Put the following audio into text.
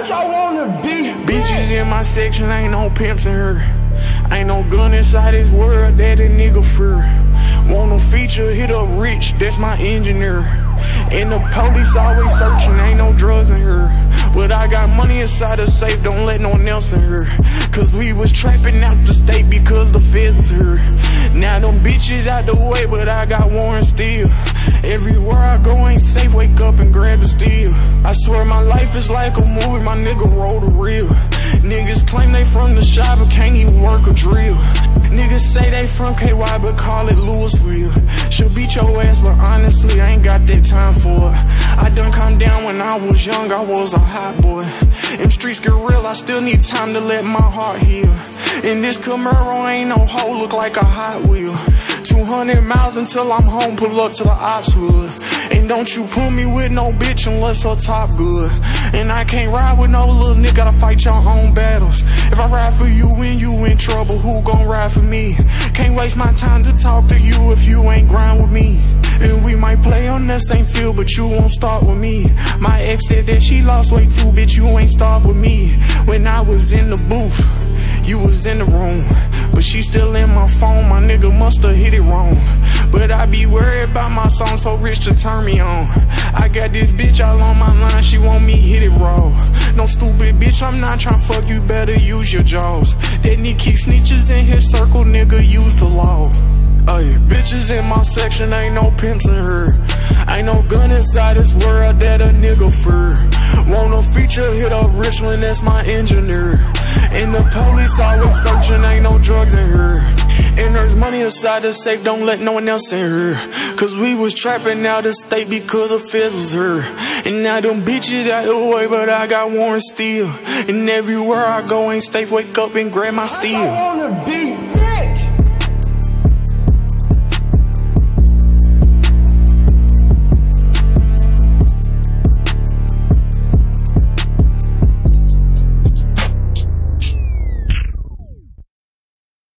Bitch, I wanna be bitches in my section, ain't no pimps in her. Ain't no gun inside this world that a nigga fear. Want no feature, hit up rich, that's my engineer. And the police always searching, ain't no drugs in her. But I got money inside the safe, don't let no one else in her. Cause we was trapping out the state because the feds was here. Now them bitches out the way, but I got warrants still. Everywhere I go ain't safe, wake up and grab the steel. I swear my life is like a movie, my nigga roll the reel. Niggas claim they from the shop but can't even work a drill. Niggas say they from KY but call it Louisville. She'll beat your ass but honestly I ain't got that time for it. I done calmed down when I was young, I was a hot boy. Them streets get real, I still need time to let my heart heal. And this Camaro ain't no hoe, look like a Hot Wheel. 200 miles until I'm home, pull up to the ops hood. And don't you put me with no bitch unless her top good. And I can't ride with no little nigga, gotta fight your own battles. If I ride for you when you in trouble, who gon' ride for me? Can't waste my time to talk to you if you ain't grind with me. And we might play on the same field, but you won't start with me. My ex said that she lost weight too, bitch, you ain't start with me. When I was in the booth, you was in the room. But she still in my phone, my nigga musta hit it wrong. But I be worried about my song so rich to turn me on. I got this bitch all on my line, she want me hit it raw. No stupid bitch, I'm not tryna fuck you, better use your jaws. That nigga keep snitches in his circle, nigga use the law. Ay, bitches in my section, ain't no pimps in her. Ain't no gun inside this world that a nigga fear. Want a feature, hit up Richland, that's my engineer. And the police always searching, ain't no drugs in her. And there's money inside the safe, don't let no one else in her. Cause we was trapping out the state because the feds was her. And now them bitches out the way, but I got warrants still. And everywhere I go ain't safe, wake up and grab my steel.